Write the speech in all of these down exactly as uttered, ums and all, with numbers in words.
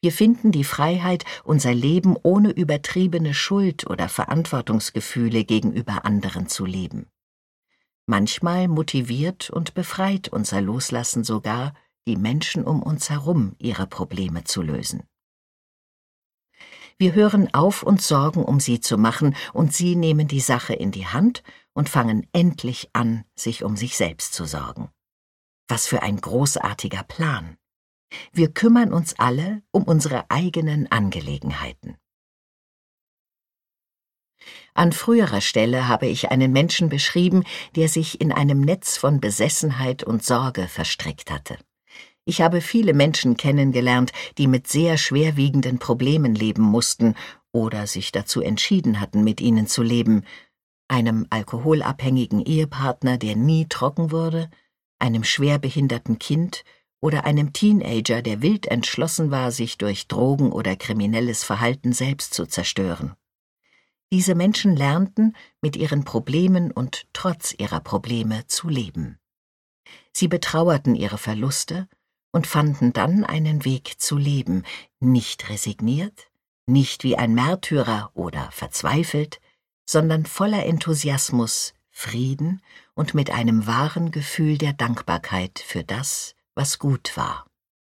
Wir finden die Freiheit, unser Leben ohne übertriebene Schuld oder Verantwortungsgefühle gegenüber anderen zu leben. Manchmal motiviert und befreit unser Loslassen sogar, die Menschen um uns herum ihre Probleme zu lösen. Wir hören auf, uns Sorgen um sie zu machen, und sie nehmen die Sache in die Hand und fangen endlich an, sich um sich selbst zu sorgen. Was für ein großartiger Plan! Wir kümmern uns alle um unsere eigenen Angelegenheiten. An früherer Stelle habe ich einen Menschen beschrieben, der sich in einem Netz von Besessenheit und Sorge verstrickt hatte. Ich habe viele Menschen kennengelernt, die mit sehr schwerwiegenden Problemen leben mussten oder sich dazu entschieden hatten, mit ihnen zu leben. Einem alkoholabhängigen Ehepartner, der nie trocken wurde, einem schwerbehinderten Kind oder einem Teenager, der wild entschlossen war, sich durch Drogen oder kriminelles Verhalten selbst zu zerstören. Diese Menschen lernten, mit ihren Problemen und trotz ihrer Probleme zu leben. Sie betrauerten ihre Verluste und fanden dann einen Weg zu leben, nicht resigniert, nicht wie ein Märtyrer oder verzweifelt, sondern voller Enthusiasmus, Frieden und mit einem wahren Gefühl der Dankbarkeit für das, was gut war.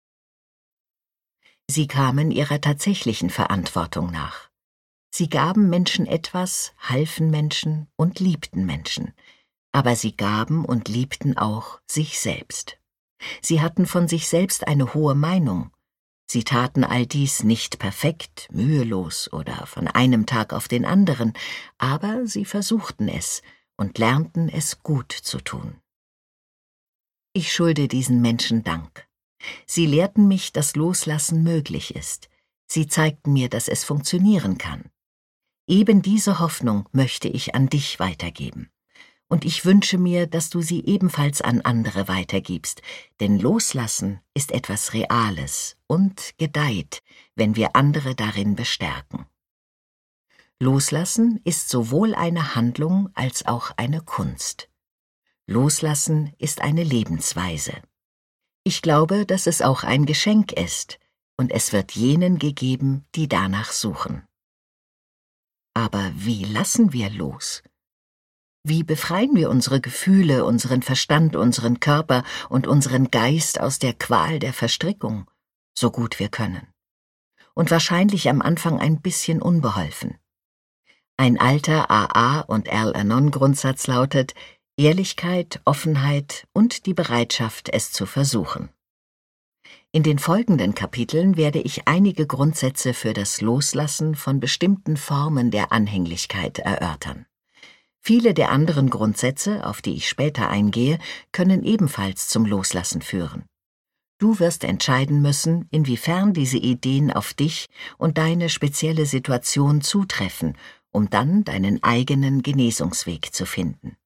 Sie kamen ihrer tatsächlichen Verantwortung nach. Sie gaben Menschen etwas, halfen Menschen und liebten Menschen, aber sie gaben und liebten auch sich selbst. Sie hatten von sich selbst eine hohe Meinung. Sie taten all dies nicht perfekt, mühelos oder von einem Tag auf den anderen, aber sie versuchten es und lernten es gut zu tun. Ich schulde diesen Menschen Dank. Sie lehrten mich, dass Loslassen möglich ist. Sie zeigten mir, dass es funktionieren kann. Eben diese Hoffnung möchte ich an dich weitergeben. Und ich wünsche mir, dass du sie ebenfalls an andere weitergibst, denn Loslassen ist etwas Reales und gedeiht, wenn wir andere darin bestärken. Loslassen ist sowohl eine Handlung als auch eine Kunst. Loslassen ist eine Lebensweise. Ich glaube, dass es auch ein Geschenk ist, und es wird jenen gegeben, die danach suchen. Aber wie lassen wir los? Wie befreien wir unsere Gefühle, unseren Verstand, unseren Körper und unseren Geist aus der Qual der Verstrickung, so gut wir können? Und wahrscheinlich am Anfang ein bisschen unbeholfen. Ein alter A A- und Al-Anon-Grundsatz lautet: Ehrlichkeit, Offenheit und die Bereitschaft, es zu versuchen. In den folgenden Kapiteln werde ich einige Grundsätze für das Loslassen von bestimmten Formen der Anhänglichkeit erörtern. Viele der anderen Grundsätze, auf die ich später eingehe, können ebenfalls zum Loslassen führen. Du wirst entscheiden müssen, inwiefern diese Ideen auf dich und deine spezielle Situation zutreffen, um dann deinen eigenen Genesungsweg zu finden.